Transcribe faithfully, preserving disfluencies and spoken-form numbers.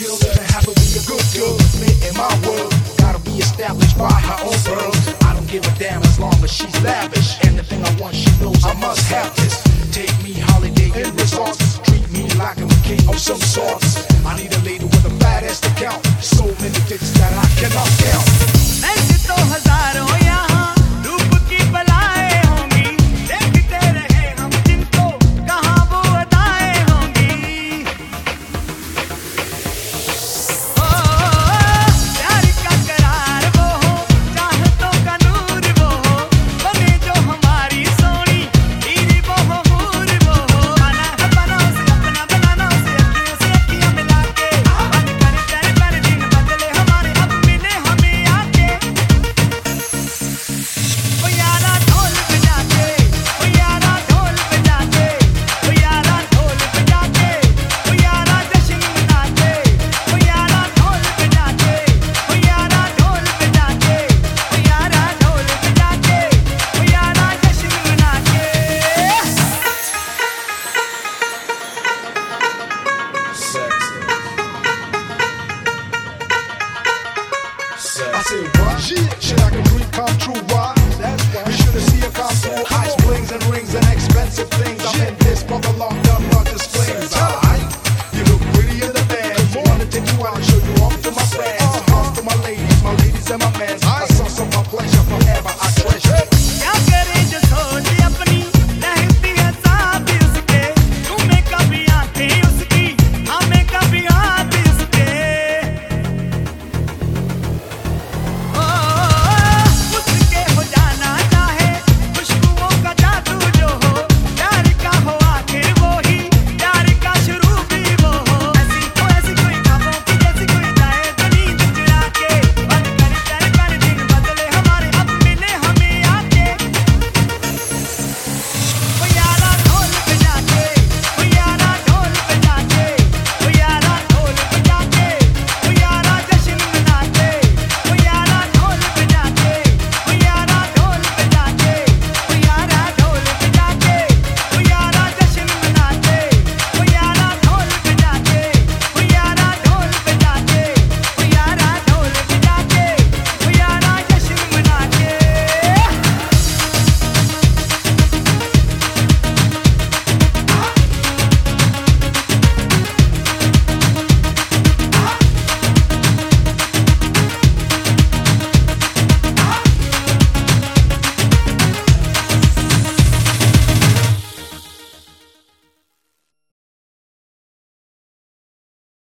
You don't even have to be a good girl to fit in my world. Gotta be established by her own pearls. I don't give a damn as long as she's lavish. Anything I want, she knows I must have this. Take me holiday in resorts. Treat me like I'm a king of some sorts. I need a lady with a fat ass to count. So many dicks that I cannot count. ऐसे तो हजारों यहाँ रूप की बलाएं होंगी, देखते रहे हम जिनको कहाँ वो अदाएं होंगी। ओ प्यार का करार वो हो, चाहतों का नूर वो हो, बने जो हमारी सोनी हीरी वो हो, हूर वो हो। आना है बनाओ से अपना बनाना उसे अखियों से अखियाँ मिला के, बंद कर कर कर दिन बदले हमारे अब मिले हमें आके। ओ यारा ढोल बजा के, ओ यारा ढोल बजा के, ओ यारा ढोल बजा के, ओ यारा जश्न मना के, ओ यारा ढोल बजा के, ओ यारा ढोल बजा के, ओ यारा ढोल बजा के, ओ यारा जश्न मना के। I said, what? Shit, shit like a dream come true, why? That's why. You should have seen her come through. Ice blings and rings and expensive things. I'm in this for the long dumb run displays. Alright, you look pretty in the bed. I wanna take you out and show you off to my friends.